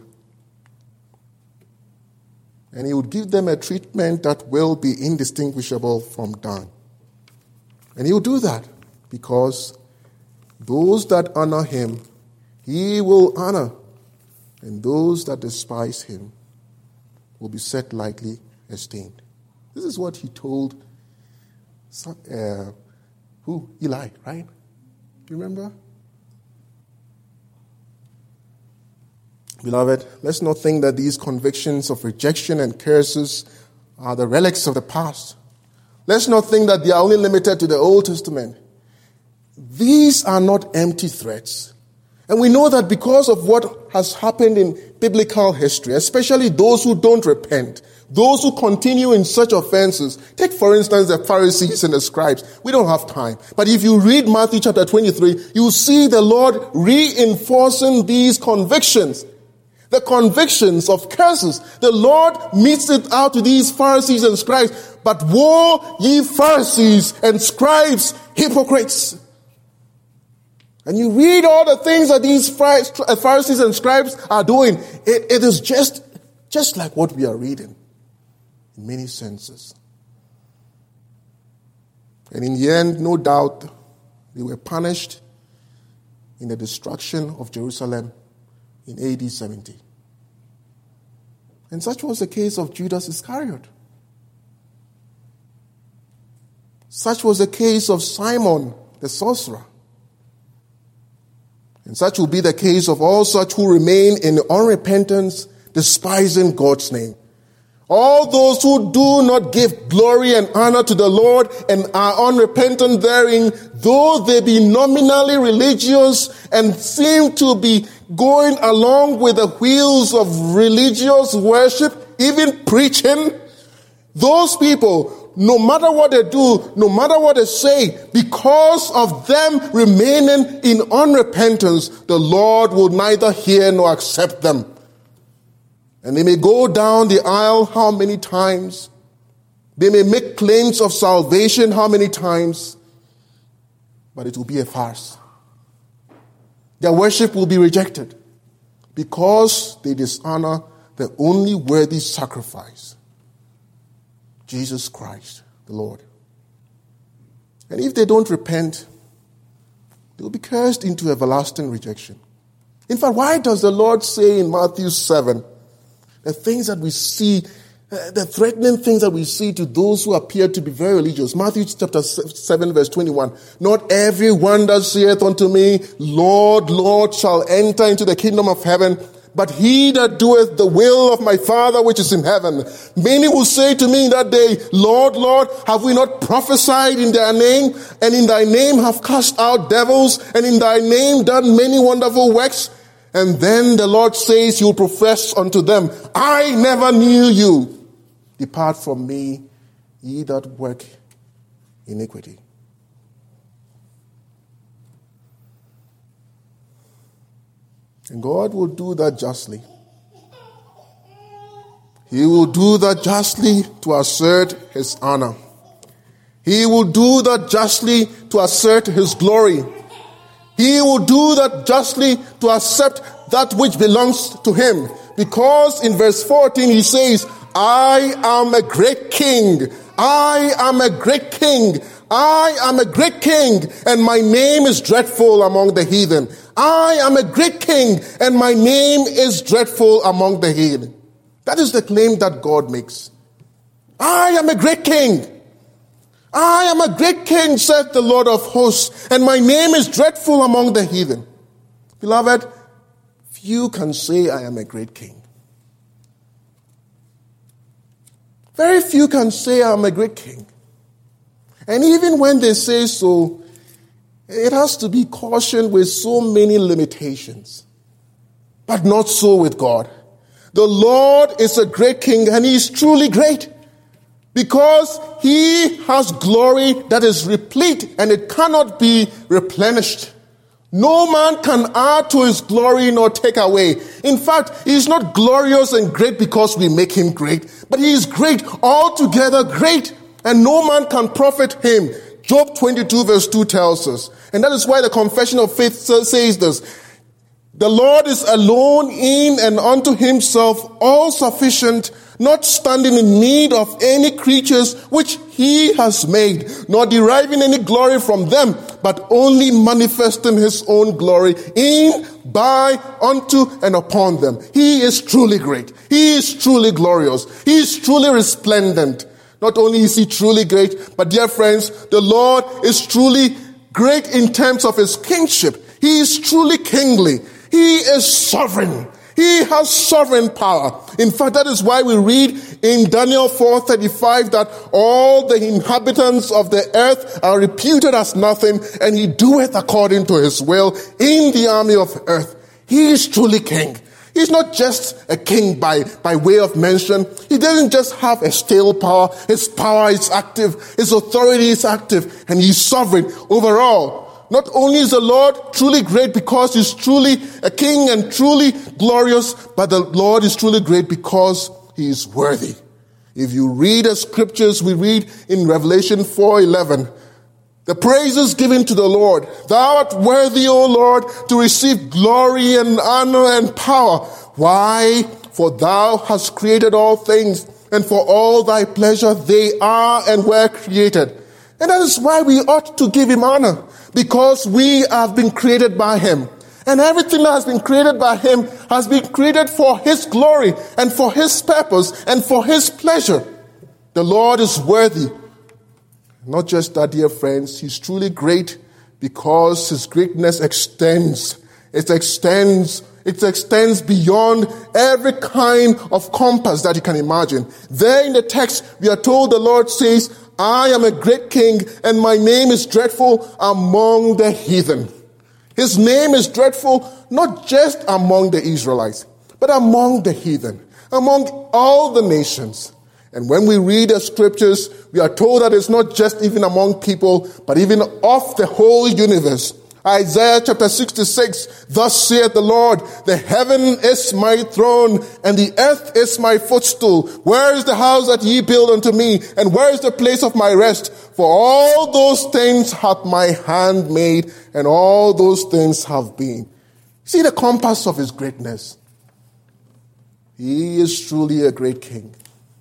and he would give them a treatment that will be indistinguishable from dung. And he will do that because those that honor him, he will honor. And those that despise him will be set lightly esteemed. This is what he told uh, who? Eli, right? Do you remember? Beloved, let's not think that these convictions of rejection and curses are the relics of the past. Let's not think that they are only limited to the Old Testament. These are not empty threats. And we know that because of what has happened in biblical history, especially those who don't repent, those who continue in such offenses. Take, for instance, the Pharisees and the scribes. We don't have time. But if you read Matthew chapter twenty-three, you see the Lord reinforcing these convictions. The convictions of curses. The Lord meets it out to these Pharisees and scribes. But woe ye Pharisees and scribes, hypocrites! And you read all the things that these Pharisees and scribes are doing. It, it is just, just like what we are reading in many senses. And in the end, no doubt, they were punished in the destruction of Jerusalem in A D seventy. And such was the case of Judas Iscariot. Such was the case of Simon the sorcerer. And such will be the case of all such who remain in unrepentance, despising God's name. All those who do not give glory and honor to the Lord and are unrepentant therein, though they be nominally religious and seem to be going along with the wheels of religious worship, even preaching, those people, no matter what they do, no matter what they say, because of them remaining in unrepentance, the Lord will neither hear nor accept them. And they may go down the aisle how many times? They may make claims of salvation how many times? But it will be a farce. Their worship will be rejected because they dishonor the only worthy sacrifice, Jesus Christ, the Lord. And if they don't repent, they will be cursed into everlasting rejection. In fact, why does the Lord say in Matthew seven, the things that we see Uh, the threatening things that we see to those who appear to be very religious. Matthew chapter seven, verse twenty-one. Not every one that saith unto me, Lord, Lord, shall enter into the kingdom of heaven, but he that doeth the will of my Father which is in heaven. Many will say to me in that day, Lord, Lord, have we not prophesied in thy name, and in thy name have cast out devils, and in thy name done many wonderful works? And then the Lord says, you will profess unto them, I never knew you. Depart from me, ye that work iniquity. And God will do that justly. He will do that justly to assert his honor. He will do that justly to assert his glory. He will do that justly to accept that which belongs to him. Because in verse fourteen he says, I am a great king. I am a great king. I am a great king, and my name is dreadful among the heathen. I am a great king, and my name is dreadful among the heathen. That is the claim that God makes. I am a great king. I am a great king, said the Lord of hosts, and my name is dreadful among the heathen. Beloved, few can say I am a great king. Very few can say I'm a great king. And even when they say so, it has to be cautioned with so many limitations. But not so with God. The Lord is a great king, and he is truly great. Because he has glory that is replete, and it cannot be replenished. No man can add to his glory nor take away. In fact, he is not glorious and great because we make him great, but he is great, altogether great, and no man can profit him. Job twenty-two verse two tells us. And that is why the confession of faith says this. The Lord is alone in and unto himself all sufficient, not standing in need of any creatures which he has made, nor deriving any glory from them, but only manifesting his own glory in, by, unto, and upon them. He is truly great. He is truly glorious. He is truly resplendent. Not only is he truly great, but dear friends, the Lord is truly great in terms of his kingship. He is truly kingly. He is sovereign. He has sovereign power. In fact, that is why we read in Daniel four thirty-five that all the inhabitants of the earth are reputed as nothing, and he doeth according to his will in the army of earth. He is truly king. He's not just a king by, by way of mention. He doesn't just have a stale power. His power is active. His authority is active, and he's sovereign over all. Not only is the Lord truly great because he's truly a king and truly glorious, but the Lord is truly great because he is worthy. If you read the scriptures, we read in Revelation four eleven, the praises given to the Lord. Thou art worthy, O Lord, to receive glory and honor and power. Why? For thou hast created all things, and for all thy pleasure they are and were created. And that is why we ought to give him honor. Because we have been created by him. And everything that has been created by him has been created for his glory and for his purpose and for his pleasure. The Lord is worthy. Not just that, dear friends, he's truly great because his greatness extends. It extends, it extends beyond every kind of compass that you can imagine. There in the text, we are told the Lord says, I am a great king, and my name is dreadful among the heathen. His name is dreadful not just among the Israelites, but among the heathen, among all the nations. And when we read the scriptures, we are told that it's not just even among people, but even of the whole universe. Isaiah chapter sixty-six, thus saith the Lord, the heaven is my throne, and the earth is my footstool. Where is the house that ye build unto me? And where is the place of my rest? For all those things hath my hand made, and all those things have been. See the compass of his greatness. He is truly a great king.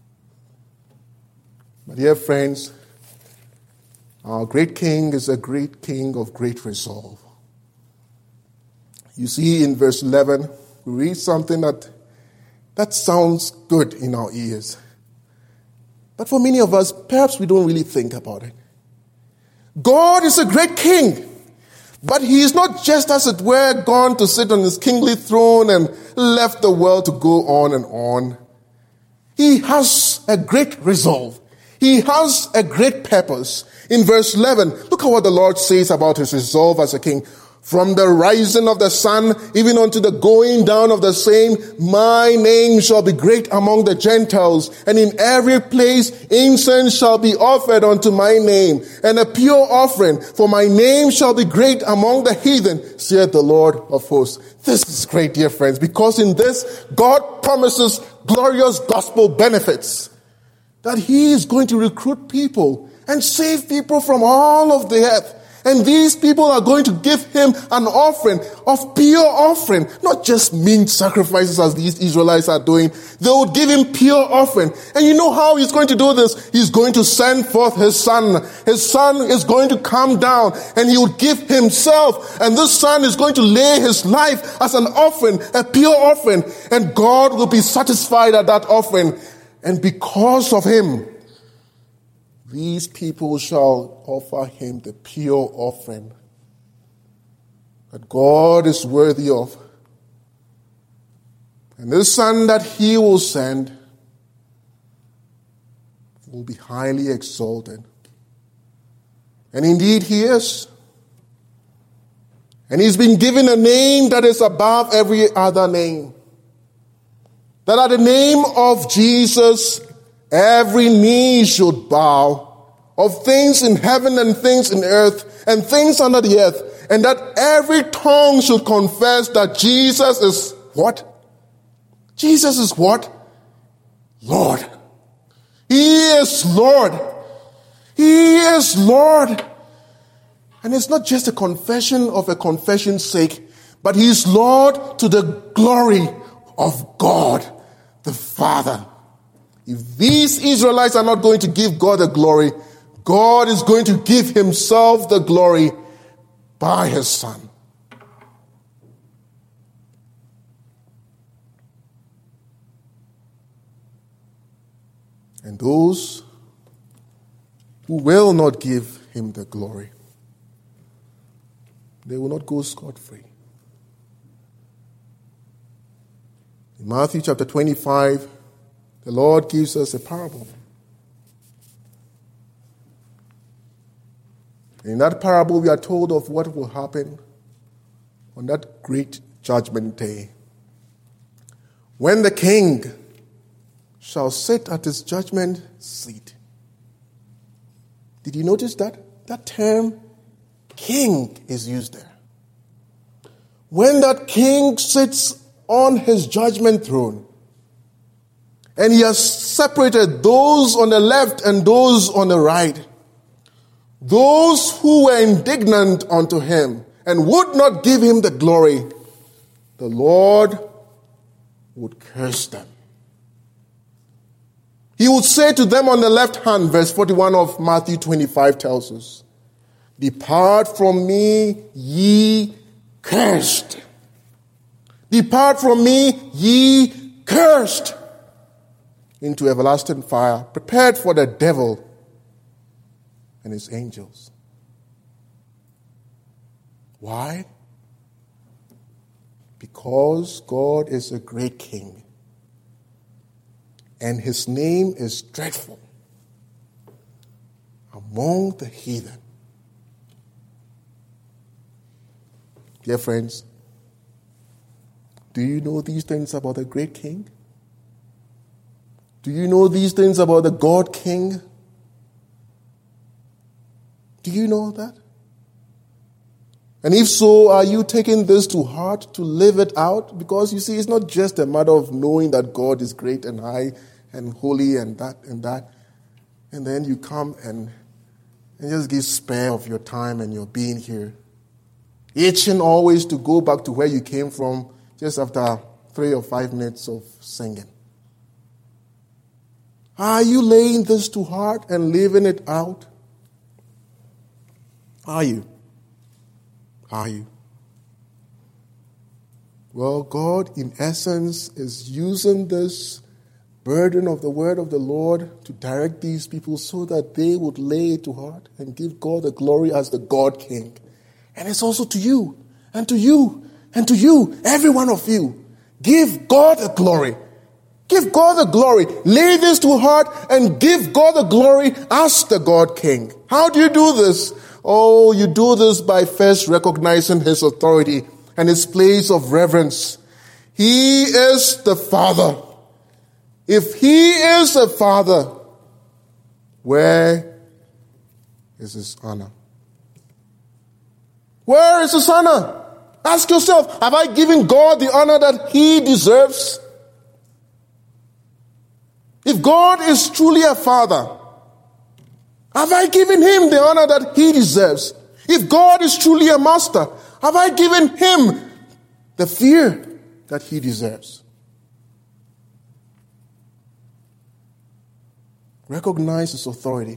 My dear friends, our great king is a great king of great resolve. You see in verse eleven, we read something that, that sounds good in our ears. But for many of us, perhaps we don't really think about it. God is a great king. But he is not just, as it were, gone to sit on his kingly throne and left the world to go on and on. He has a great resolve. He has a great purpose. In verse eleven, look at what the Lord says about his resolve as a king. From the rising of the sun, even unto the going down of the same, my name shall be great among the Gentiles, and in every place incense shall be offered unto my name, and a pure offering, for my name shall be great among the heathen, saith the Lord of hosts. This is great, dear friends, because in this, God promises glorious gospel benefits, that he is going to recruit people and save people from all of the earth. And these people are going to give him an offering of pure offering, not just meat sacrifices as these Israelites are doing. They would give him pure offering. And you know how he's going to do this? He's going to send forth his son. His son is going to come down and he would give himself. And this son is going to lay his life as an offering, a pure offering. And God will be satisfied at that offering. And because of him, these people shall offer him the pure offering that God is worthy of. And this son that he will send will be highly exalted. And indeed he is. And he's been given a name that is above every other name. That at the name of Jesus, every knee should bow, of things in heaven and things in earth and things under the earth, and that every tongue should confess that Jesus is what? Jesus is what? Lord. He is Lord. He is Lord. And it's not just a confession of a confession's sake, but he is Lord to the glory of God the Father. If these Israelites are not going to give God the glory, God is going to give himself the glory by his Son. And those who will not give him the glory, they will not go scot-free. In Matthew chapter twenty-five, the Lord gives us a parable. In that parable, we are told of what will happen on that great judgment day, when the king shall sit at his judgment seat. Did you notice that? That term, king, is used there. When that king sits on his judgment throne, and he has separated those on the left and those on the right, those who were indignant unto him and would not give him the glory, the Lord would curse them. He would say to them on the left hand, verse forty-one of Matthew twenty-five tells us, "Depart from me, ye cursed. Depart from me, ye cursed, into everlasting fire, prepared for the devil and his angels." Why? Because God is a great king, and his name is dreadful among the heathen. Dear friends, do you know these things about the great king? Do you know these things about the God King? Do you know that? And if so, are you taking this to heart to live it out? Because you see, it's not just a matter of knowing that God is great and high and holy and that and that. And then you come and, and just give spare of your time and your being here, itching always to go back to where you came from just after three or five minutes of singing. Are you laying this to heart and living it out? Are you? Are you? Well, God, in essence, is using this burden of the word of the Lord to direct these people so that they would lay it to heart and give God the glory as the God King. And it's also to you, and to you, and to you, every one of you. Give God the glory. Give God the glory. Lay this to heart and give God the glory as the God King. How do you do this? Oh, you do this by first recognizing his authority and his place of reverence. He is the Father. If he is a Father, where is his honor? Where is his honor? Ask yourself, have I given God the honor that he deserves? If God is truly a Father, have I given him the honor that he deserves? If God is truly a Master, have I given him the fear that he deserves? Recognize his authority,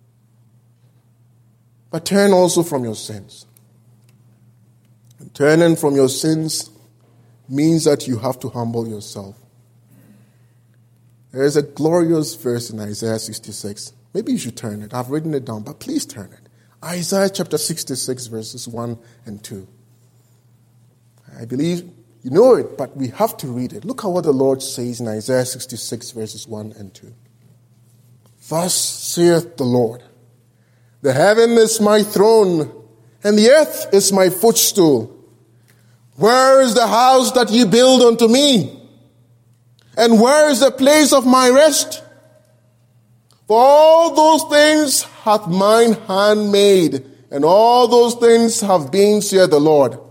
but turn also from your sins. And turning from your sins means that you have to humble yourself. There is a glorious verse in Isaiah sixty-six. Maybe you should turn it. I've written it down, but please turn it. Isaiah chapter sixty-six, verses one and two. I believe you know it, but we have to read it. Look at what the Lord says in Isaiah sixty-six, verses one and two. Thus saith the Lord, the heaven is my throne, and the earth is my footstool. Where is the house that ye build unto me? And where is the place of my rest? For all those things hath mine hand made, and all those things have been, saith the Lord.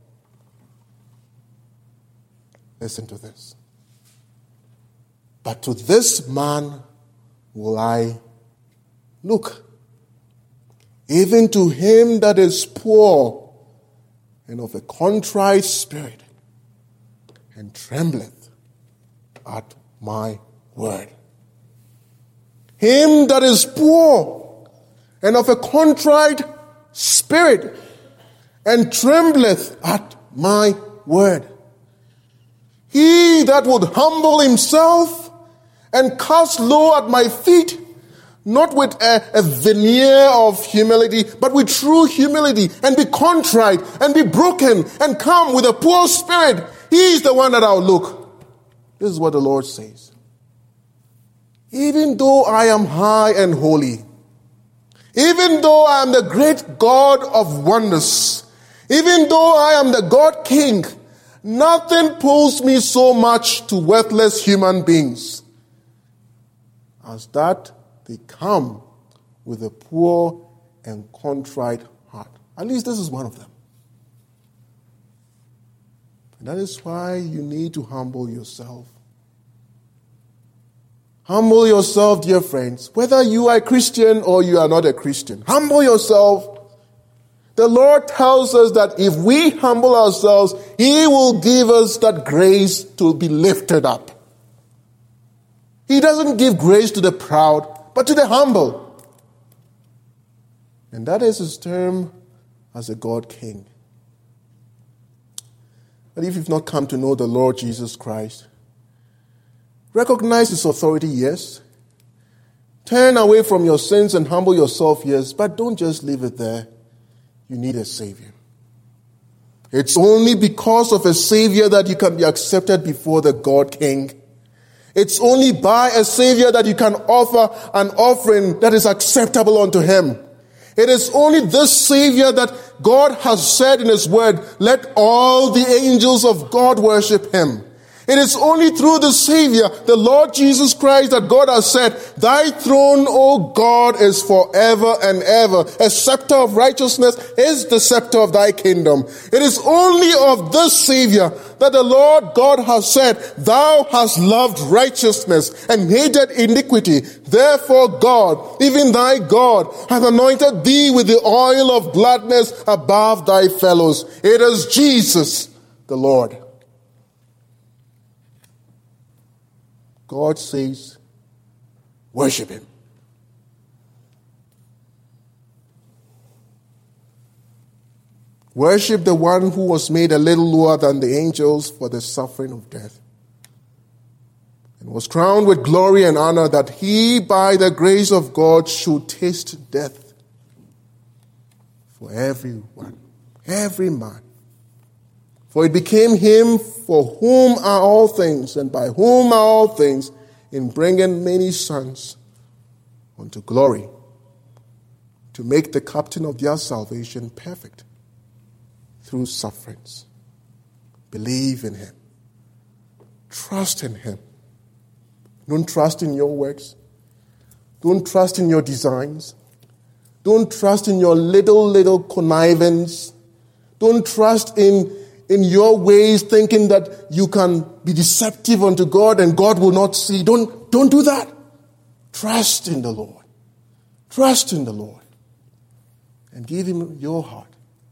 Listen to this. But to this man will I look, even to him that is poor and of a contrite spirit, and trembleth at my word. Him that is poor and of a contrite spirit, and trembleth at my word. He that would humble himself and cast low at my feet, not with a, a veneer of humility, but with true humility, and be contrite, and be broken, and come with a poor spirit. He is the one that I'll look. This is what the Lord says. Even though I am high and holy, even though I am the great God of wonders, even though I am the God King, nothing pulls me so much to worthless human beings as that they come with a poor and contrite heart. At least this is one of them. And that is why you need to humble yourself. Humble yourself, dear friends, whether you are a Christian or you are not a Christian. Humble yourself. The Lord tells us that if we humble ourselves, He will give us that grace to be lifted up. He doesn't give grace to the proud, but to the humble. And that is His term as a God King. But if you've not come to know the Lord Jesus Christ, recognize His authority, yes. Turn away from your sins and humble yourself, yes. But don't just leave it there. You need a Savior. It's only because of a Savior that you can be accepted before the God King. It's only by a Savior that you can offer an offering that is acceptable unto Him. It is only this Savior that God has said in His Word, let all the angels of God worship Him. It is only through the Savior, the Lord Jesus Christ, that God has said, thy throne, O God, is forever and ever. A scepter of righteousness is the scepter of thy kingdom. It is only of this Savior that the Lord God has said, thou hast loved righteousness and hated iniquity. Therefore God, even thy God, hath anointed thee with the oil of gladness above thy fellows. It is Jesus, the Lord. God says, worship Him. Worship the one who was made a little lower than the angels for the suffering of death. and was crowned with glory and honor, that he, by the grace of God, should taste death for everyone, every man. For it became him for whom are all things, and by whom are all things, in bringing many sons unto glory, to make the captain of their salvation perfect through sufferings. Believe in him. Trust in him. Don't trust in your works. Don't trust in your designs. Don't trust in your little, little connivance. Don't trust in, in your ways, thinking that you can be deceptive unto God and God will not see. Don't, don't do that. Trust in the Lord. Trust in the Lord. And give him your heart.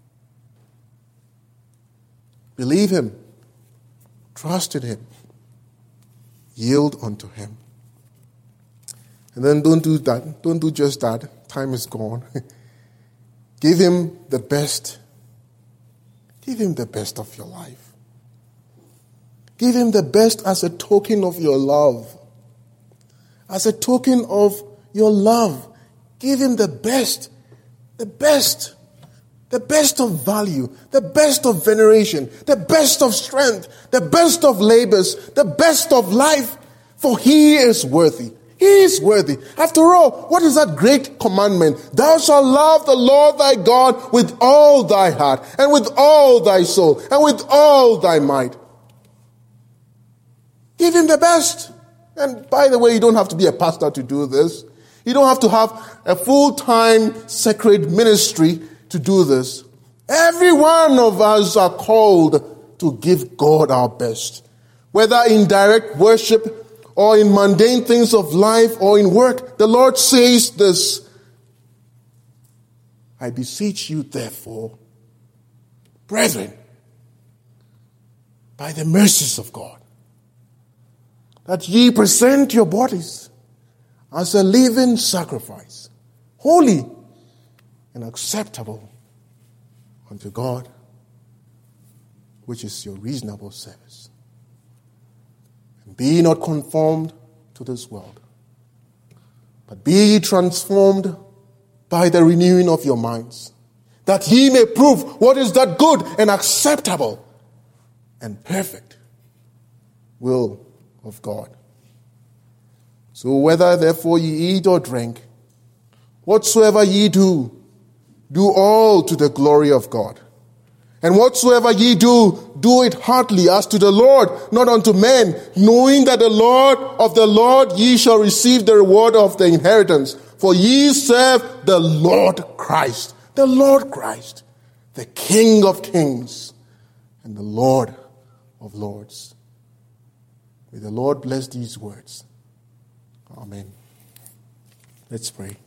Believe him. Trust in him. Yield unto him. And then don't do that. Don't do just that. Time is gone. Give him the best. Give him the best of your life. Give him the best as a token of your love. As a token of your love. Give him the best. The best. The best of value. The best of veneration. The best of strength. The best of labors. The best of life. For he is worthy. He is worthy. After all, what is that great commandment? Thou shalt love the Lord thy God with all thy heart, and with all thy soul, and with all thy might. Give him the best. And by the way, you don't have to be a pastor to do this. You don't have to have a full-time sacred ministry to do this. Every one of us are called to give God our best. Whether in direct worship, or in mundane things of life, or in work, the Lord says this: I beseech you, therefore, brethren, by the mercies of God, that ye present your bodies as a living sacrifice, holy and acceptable unto God, which is your reasonable service. Be not conformed to this world, but be ye transformed by the renewing of your minds, that ye may prove what is that good and acceptable and perfect will of God. So whether therefore ye eat or drink, whatsoever ye do, do all to the glory of God. And whatsoever ye do, do it heartily as to the Lord, not unto men, knowing that the Lord of the Lord ye shall receive the reward of the inheritance. For ye serve the Lord Christ, the Lord Christ, the King of kings and the Lord of lords. May the Lord bless these words. Amen. Let's pray.